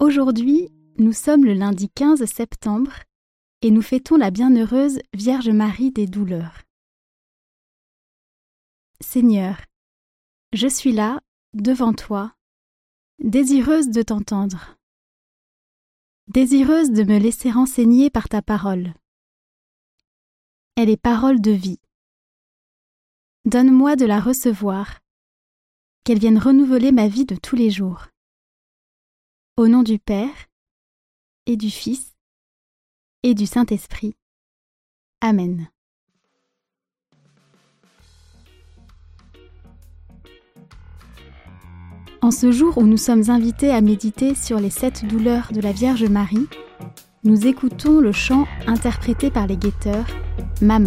Aujourd'hui, nous sommes le lundi 15 septembre et nous fêtons la bienheureuse Vierge Marie des douleurs. Seigneur, je suis là, devant toi, désireuse de t'entendre, désireuse de me laisser enseigner par ta parole. Elle est parole de vie. Donne-moi de la recevoir, qu'elle vienne renouveler ma vie de tous les jours. Au nom du Père, et du Fils, et du Saint-Esprit. Amen. En ce jour où nous sommes invités à méditer sur les 7 douleurs de la Vierge Marie, nous écoutons le chant interprété par les guetteurs « Mama ».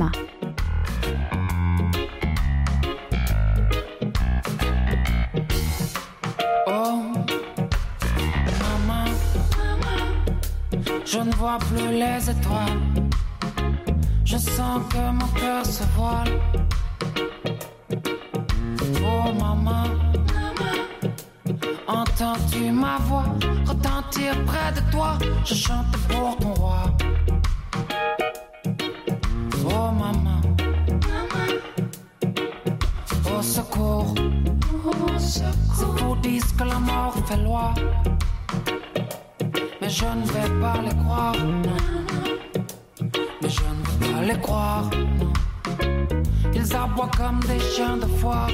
Je ne vois plus les étoiles. Je sens que mon cœur se voile. Oh maman, entends-tu ma voix retentir près de toi? Je chante pour ton roi. Oh maman, au secours. Certains disent que la mort fait loi, mais je ne vais pas les croire, non. Mais je ne veux pas les croire, non. Ils aboient comme des chiens de foire.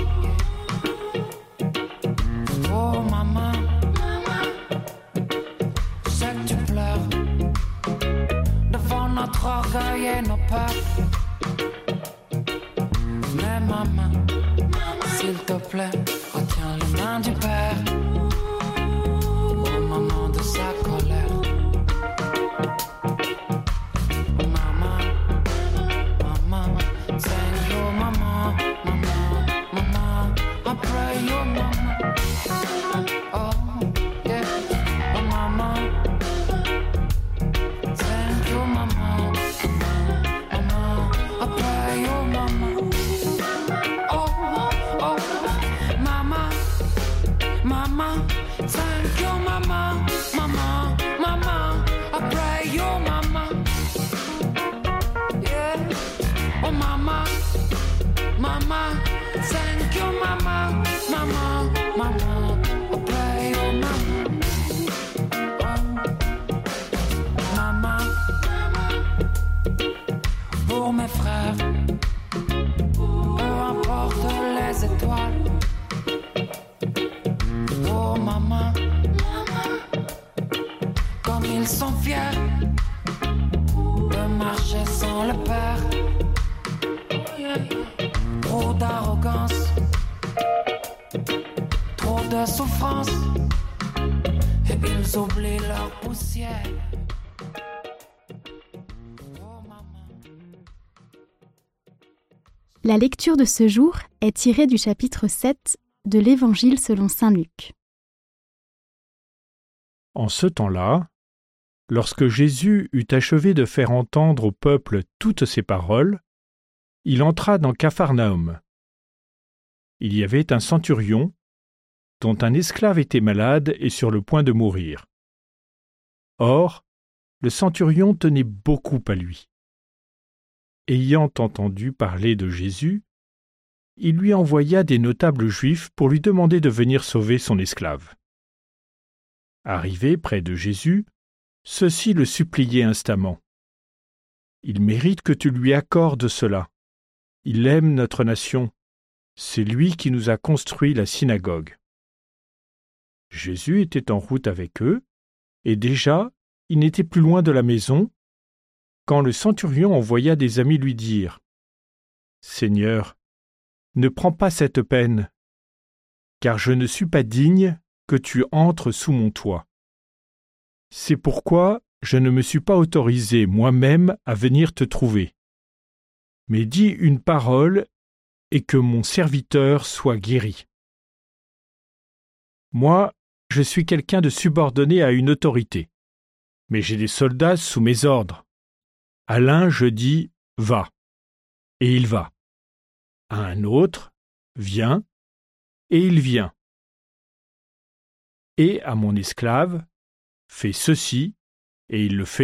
Oh maman, je sais que tu pleures devant notre orgueil et nos peurs. Mais maman, s'il te plaît, retiens les mains du Père au moment de sa colère. Pour mes frères, peu importe les étoiles. Oh maman, comme ils sont fiers de marcher sans le Père. Trop d'arrogance, trop de souffrance, et ils oublient leur poussière. La lecture de ce jour est tirée du chapitre 7 de l'Évangile selon saint Luc. En ce temps-là, lorsque Jésus eut achevé de faire entendre au peuple toutes ses paroles, il entra dans Capharnaüm. Il y avait un centurion dont un esclave était malade et sur le point de mourir. Or, le centurion tenait beaucoup à lui. Ayant entendu parler de Jésus, il lui envoya des notables juifs pour lui demander de venir sauver son esclave. Arrivé près de Jésus, ceux-ci le suppliaient instamment. « Il mérite que tu lui accordes cela. Il aime notre nation. C'est lui qui nous a construit la synagogue. » Jésus était en route avec eux, et déjà, il n'était plus loin de la maison, quand le centurion envoya des amis lui dire « Seigneur, ne prends pas cette peine, car je ne suis pas digne que tu entres sous mon toit. C'est pourquoi je ne me suis pas autorisé moi-même à venir te trouver. Mais dis une parole et que mon serviteur soit guéri. Moi, je suis quelqu'un de subordonné à une autorité, mais j'ai des soldats sous mes ordres. À l'un, je dis « va », et il va. À un autre, « viens », et il vient. Et à mon esclave, fais ceci, et il le fait. »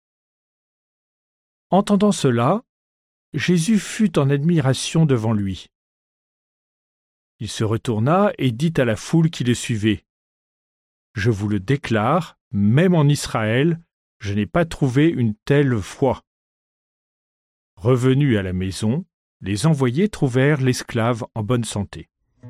Entendant cela, Jésus fut en admiration devant lui. Il se retourna et dit à la foule qui le suivait : « Je vous le déclare, même en Israël, je n'ai pas trouvé une telle foi. » Revenus à la maison, les envoyés trouvèrent l'esclave en bonne santé.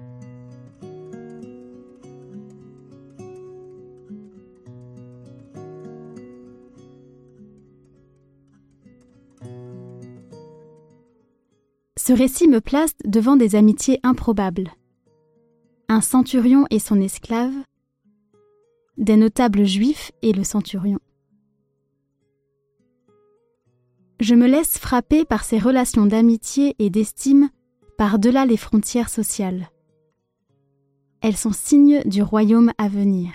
Ce récit me place devant des amitiés improbables. Un centurion et son esclave, des notables juifs et le centurion. Je me laisse frapper par ces relations d'amitié et d'estime par-delà les frontières sociales. Elles sont signes du royaume à venir.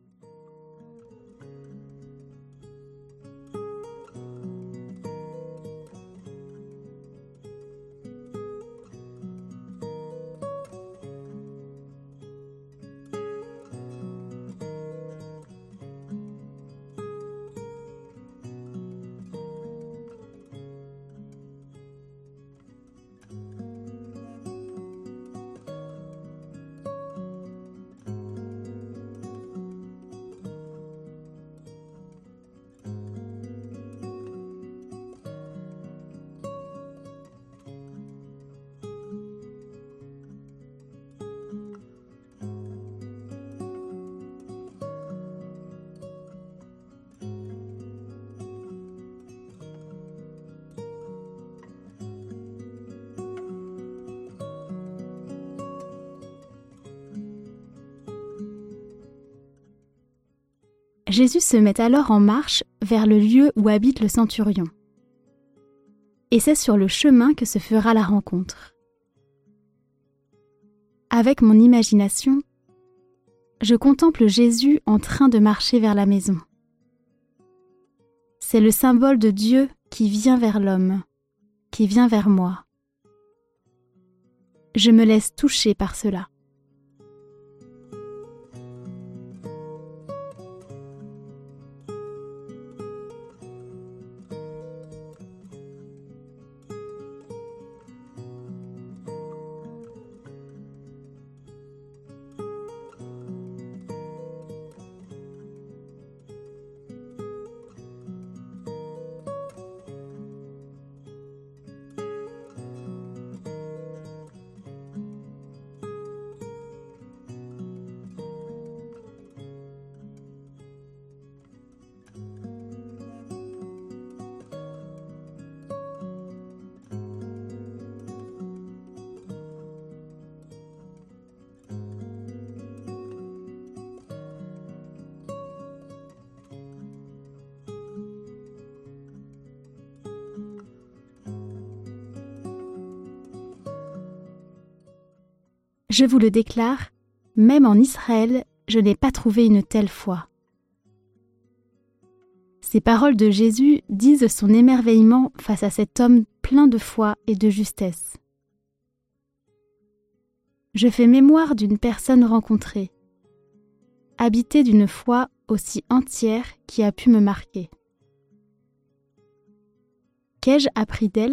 Jésus se met alors en marche vers le lieu où habite le centurion. Et c'est sur le chemin que se fera la rencontre. Avec mon imagination, je contemple Jésus en train de marcher vers la maison. C'est le symbole de Dieu qui vient vers l'homme, qui vient vers moi. Je me laisse toucher par cela. Je vous le déclare, même en Israël, je n'ai pas trouvé une telle foi. Ces paroles de Jésus disent son émerveillement face à cet homme plein de foi et de justesse. Je fais mémoire d'une personne rencontrée, habitée d'une foi aussi entière qui a pu me marquer. Qu'ai-je appris d'elle ?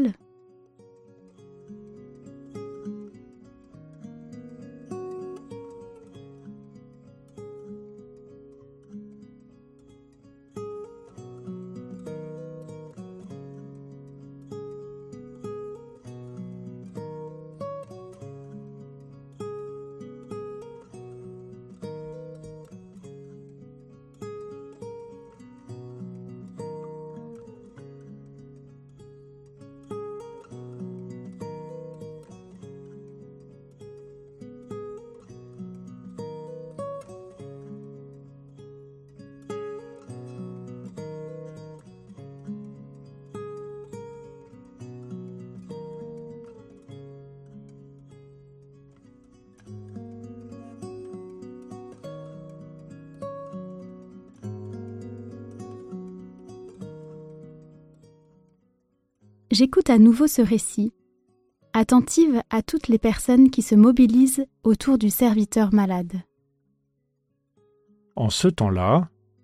J'écoute à nouveau ce récit, attentive à toutes les personnes qui se mobilisent autour du serviteur malade. En ce temps-là,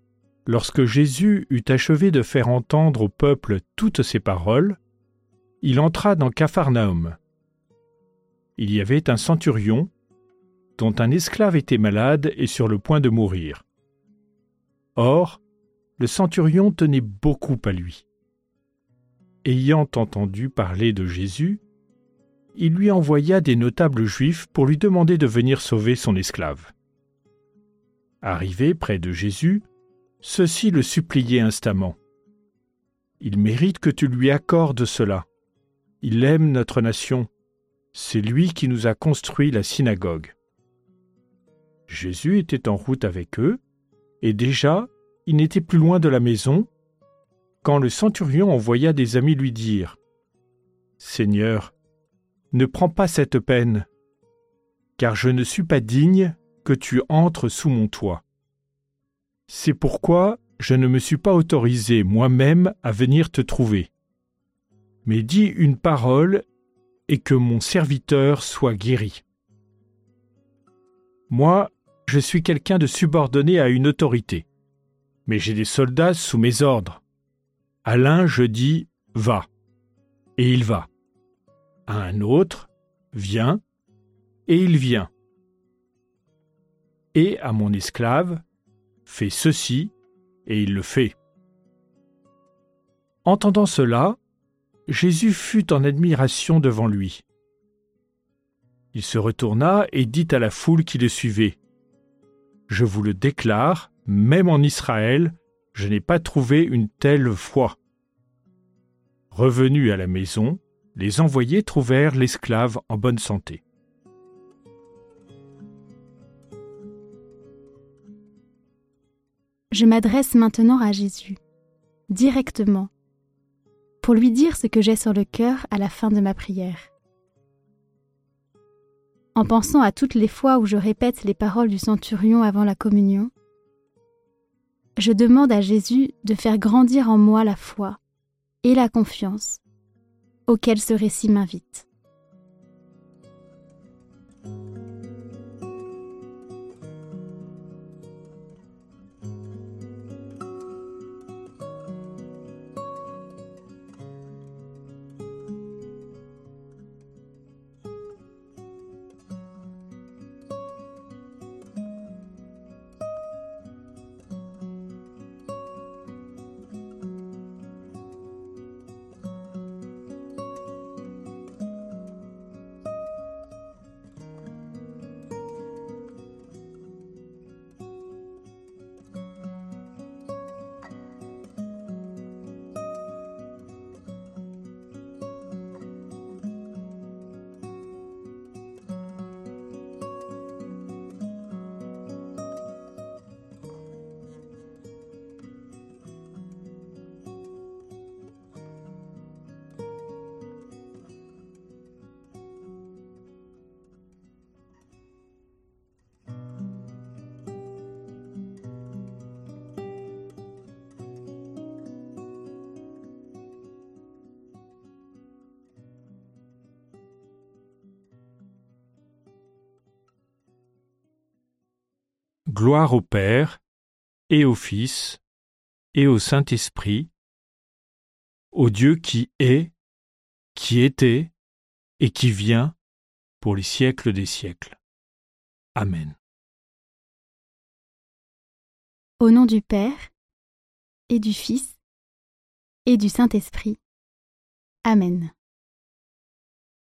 Lorsque Jésus eut achevé de faire entendre au peuple toutes ces paroles, il entra dans Capharnaüm. Il y avait un centurion dont un esclave était malade et sur le point de mourir. Or, le centurion tenait beaucoup à lui. Ayant entendu parler de Jésus, il lui envoya des notables juifs pour lui demander de venir sauver son esclave. Arrivé près de Jésus, ceux-ci le suppliaient instamment. « Il mérite que tu lui accordes cela. Il aime notre nation. C'est lui qui nous a construit la synagogue. » Jésus était en route avec eux, et déjà, il n'était plus loin de la maison, quand le centurion envoya des amis lui dire « Seigneur, ne prends pas cette peine, car je ne suis pas digne que tu entres sous mon toit. C'est pourquoi je ne me suis pas autorisé moi-même à venir te trouver. Mais dis une parole et que mon serviteur soit guéri. Moi, je suis quelqu'un de subordonné à une autorité, mais j'ai des soldats sous mes ordres. À l'un, je dis « va », et il va. À un autre, « viens », et il vient. Et à mon esclave, « fais ceci », et il le fait. Entendant cela, Jésus fut en admiration devant lui. Il se retourna et dit à la foule qui le suivait : « Je vous le déclare, même en Israël, je n'ai pas trouvé une telle foi. » Revenus à la maison, les envoyés trouvèrent l'esclave en bonne santé. Je m'adresse maintenant à Jésus, directement, pour lui dire ce que j'ai sur le cœur à la fin de ma prière. En pensant à toutes les fois où je répète les paroles du centurion avant la communion, je demande à Jésus de faire grandir en moi la foi et la confiance auxquelles ce récit m'invite. Gloire au Père, et au Fils, et au Saint-Esprit, au Dieu qui est, qui était, et qui vient, pour les siècles des siècles. Amen. Au nom du Père, et du Fils, et du Saint-Esprit. Amen.